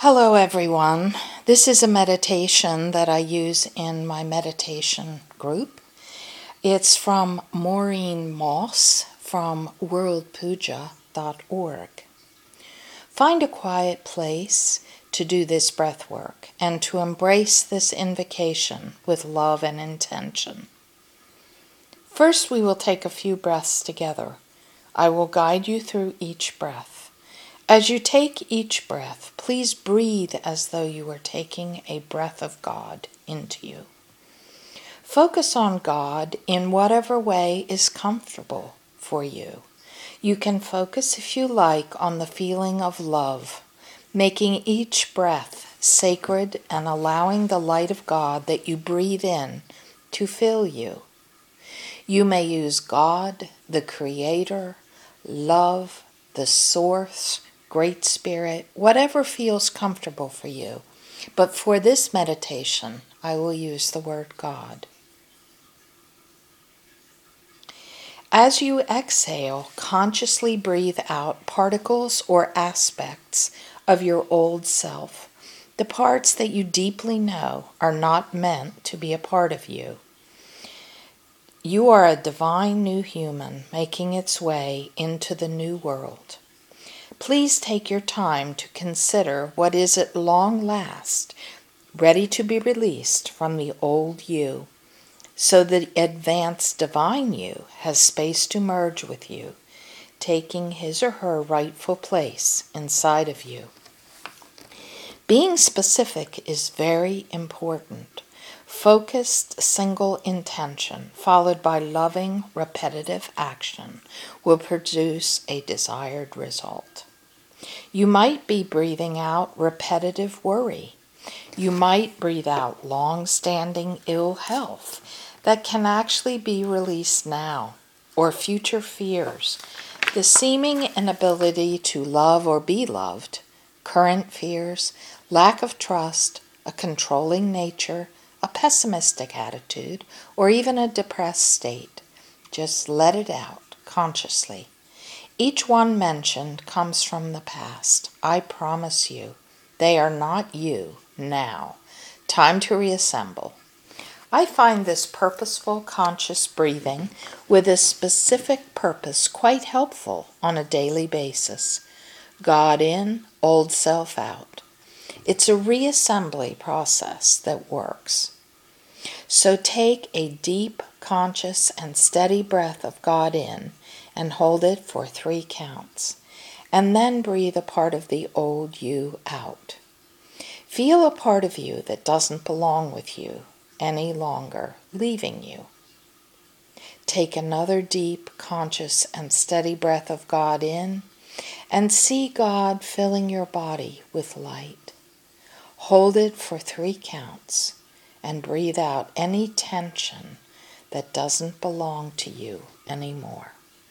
Hello, everyone. This is a meditation that I use in my meditation group. It's from Maureen Moss from worldpuja.org. Find a quiet place to do this breath work and to embrace this invocation with love and intention. First, we will take a few breaths together. I will guide you through each breath. As you take each breath, please breathe as though you were taking a breath of God into you. Focus on God in whatever way is comfortable for you. You can focus, if you like, on the feeling of love, making each breath sacred and allowing the light of God that you breathe in to fill you. You may use God, the Creator, love, the Source, Great Spirit, whatever feels comfortable for you. But for this meditation, I will use the word God. As you exhale, consciously breathe out particles or aspects of your old self, the parts that you deeply know are not meant to be a part of you. You are a divine new human making its way into the new world. Please take your time to consider what is at long last ready to be released from the old you, so the advanced divine you has space to merge with you, taking his or her rightful place inside of you. Being specific is very important. Focused single intention followed by loving repetitive action will produce a desired result. You might be breathing out repetitive worry. You might breathe out long-standing ill health that can actually be released now, or future fears, the seeming inability to love or be loved, current fears, lack of trust, a controlling nature, a pessimistic attitude, or even a depressed state. Just let it out consciously. Each one mentioned comes from the past. I promise you, they are not you now. Time to reassemble. I find this purposeful, conscious breathing with a specific purpose quite helpful on a daily basis. God in, old self out. It's a reassembly process that works. So take a deep, conscious, and steady breath of God in and hold it for 3 counts. And then breathe a part of the old you out. Feel a part of you that doesn't belong with you any longer, leaving you. Take another deep, conscious, and steady breath of God in and see God filling your body with light. Hold it for 3 counts and breathe out any tension that doesn't belong to you anymore.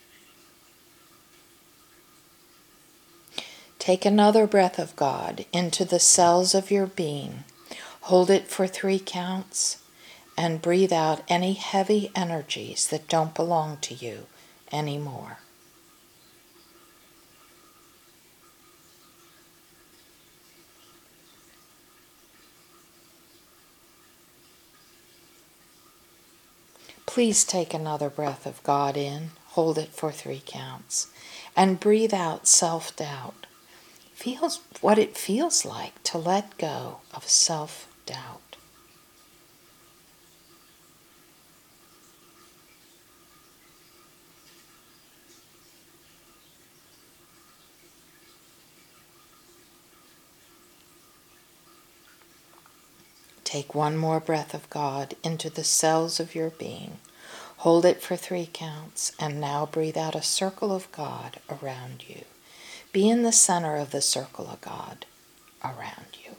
Take another breath of God into the cells of your being. Hold it for 3 counts and breathe out any heavy energies that don't belong to you anymore. Please take another breath of God in, hold it for 3 counts, and breathe out self-doubt. Feel what it feels like to let go of self-doubt. Take one more breath of God into the cells of your being. Hold it for 3 counts, and now breathe out a circle of God around you. Be in the center of the circle of God around you.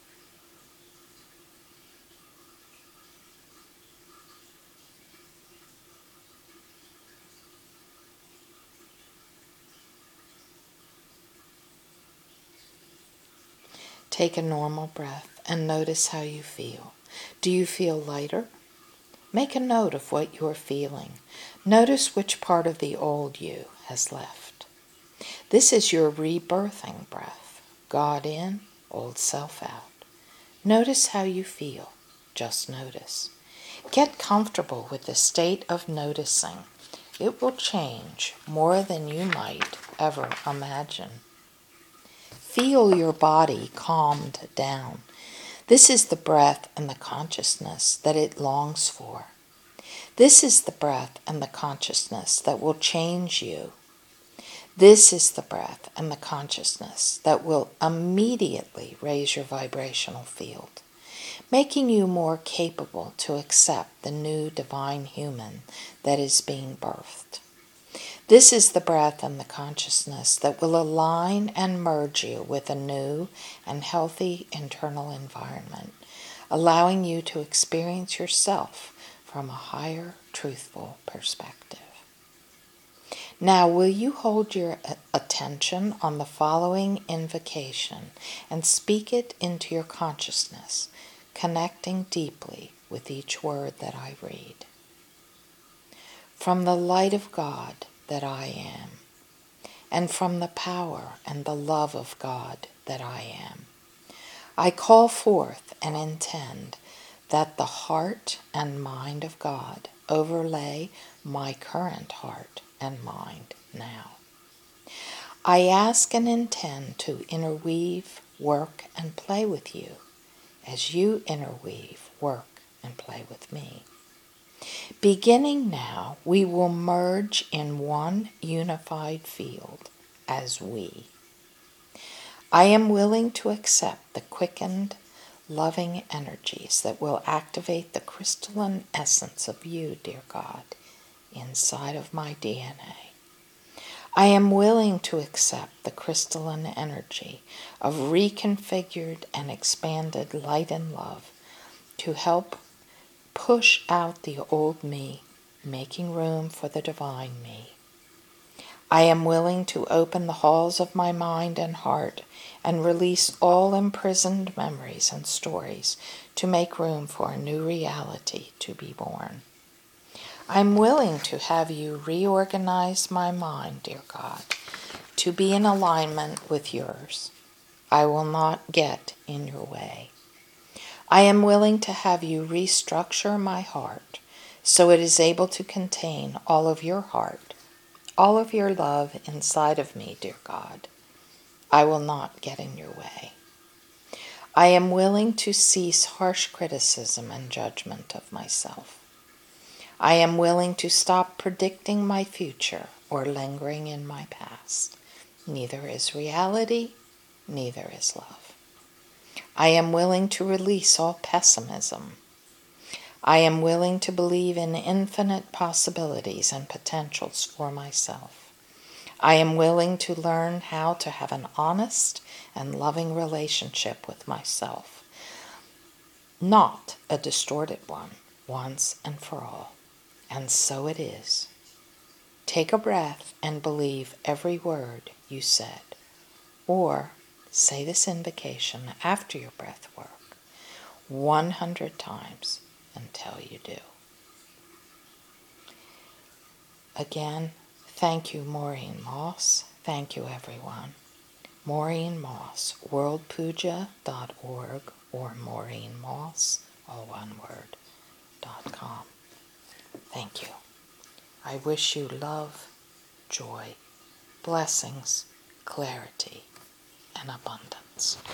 Take a normal breath and notice how you feel. Do you feel lighter? Make a note of what you're feeling. Notice which part of the old you has left. This is your rebirthing breath. God in, old self out. Notice how you feel. Just notice. Get comfortable with the state of noticing. It will change more than you might ever imagine. Feel your body calmed down. This is the breath and the consciousness that it longs for. This is the breath and the consciousness that will change you. This is the breath and the consciousness that will immediately raise your vibrational field, making you more capable to accept the new divine human that is being birthed. This is the breath and the consciousness that will align and merge you with a new and healthy internal environment, allowing you to experience yourself from a higher, truthful perspective. Now, will you hold your attention on the following invocation and speak it into your consciousness, connecting deeply with each word that I read? From the light of God that I am, and from the power and the love of God that I am, I call forth and intend that the heart and mind of God overlay my current heart and mind now. I ask and intend to interweave, work, and play with you as you interweave, work, and play with me. Beginning now, we will merge in one unified field as we. I am willing to accept the quickened, loving energies that will activate the crystalline essence of you, dear God, inside of my DNA. I am willing to accept the crystalline energy of reconfigured and expanded light and love to help push out the old me, making room for the divine me. I am willing to open the halls of my mind and heart and release all imprisoned memories and stories to make room for a new reality to be born. I'm willing to have you reorganize my mind, dear God, to be in alignment with yours. I will not get in your way. I am willing to have you restructure my heart so it is able to contain all of your heart, all of your love inside of me, dear God. I will not get in your way. I am willing to cease harsh criticism and judgment of myself. I am willing to stop predicting my future or lingering in my past. Neither is reality, neither is love. I am willing to release all pessimism. I am willing to believe in infinite possibilities and potentials for myself. I am willing to learn how to have an honest and loving relationship with myself, not a distorted one, once and for all. And so it is. Take a breath and believe every word you said, or say this invocation after your breath work 100 times until you do. Again, thank you, Maureen Moss. Thank you, everyone. Maureen Moss, worldpuja.org or Maureen Moss, all one word, .com. Thank you. I wish you love, joy, blessings, clarity, and abundance.